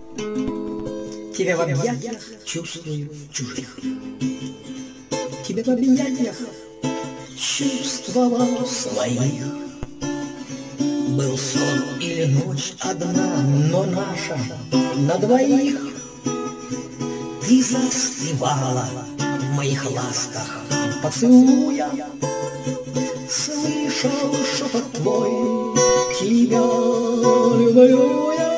Тебя в объятиях чувствую чужих. Тебя в объятиях чувствовал своих. Был сон или ночь одна, но наша на двоих. Ты застывала в моих ласках поцелуя. Слышал шепот твой, тебя люблю я.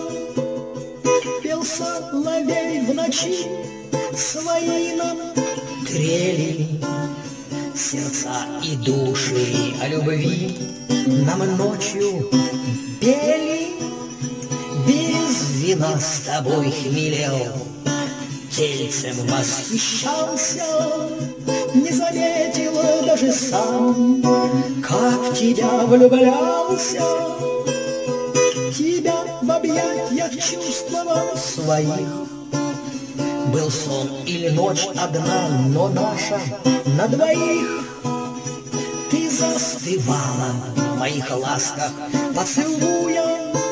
Пел соловей в ночи, свои нам трели сердца и души о любви. Нам ночью пели, без вина с тобой хмелел, тельцем восхищался, не заметил даже сам, как в тебя влюблялся. Тебя в объятиях чувствовал своих. Был сон или ночь одна, но наша на двоих. Ты застывала в моих ласках поцелуя.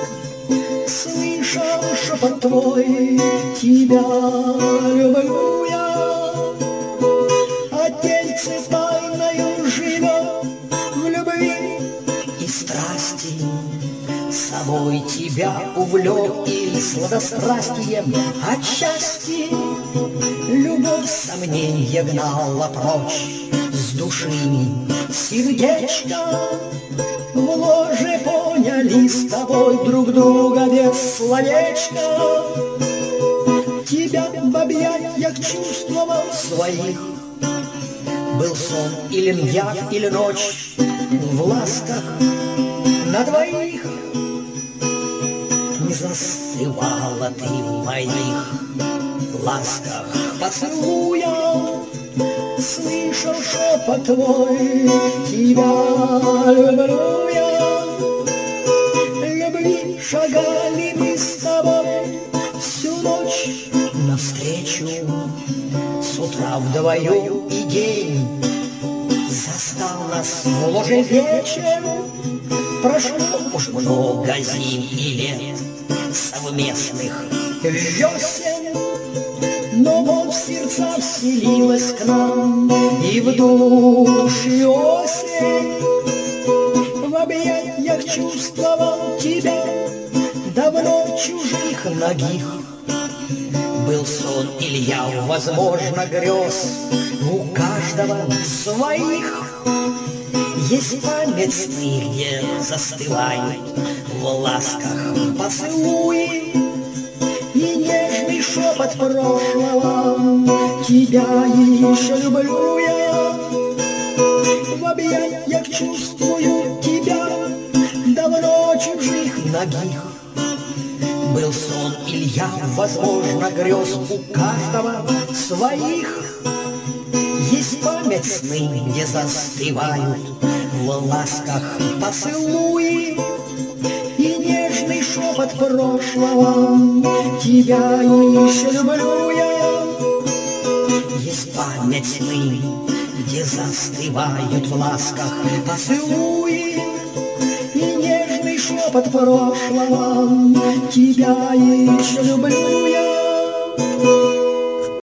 Слышал шепот твой, тебя люблю я. А тельце тайною живет в любви и страсти. Собой тебя увлек и сладострастием отчасти. Любовь сомненья гнала прочь с души сердечко. В ложе поняли с тобой друг друга без словечка. Тебя в объятиях чувствовал своих. Был сон или явь, или ночь в ласках на двоих. Не застывала ты в моих ласках поцелуя. Слышал шепот твой, тебя люблю я. Любви шагали мы с тобой всю ночь навстречу. С утра вдвоем и день застал нас в ложе вечер. Прошло уж много зим и лет совместных весен, но вот в сердца вселилась к нам и в душе осень. В объятиях чувствовал тебя давно в чужих ногих. Был сон или я, возможно, грез, у каждого своих. Есть память сны, где застывают в ласках поцелуи и нежный шепот прошлого. Тебя еще люблю я. В объятиях чувствую тебя давно чужих ногих. Был сон или я, возможно, грез, у каждого своих. Есть память сны, где застывают в ласках поцелуи и нежный шепот прошлого. Тебя еще люблю я. Есть память сны, где застывают в ласках поцелуи и нежный шепот прошлого. Тебя еще люблю я.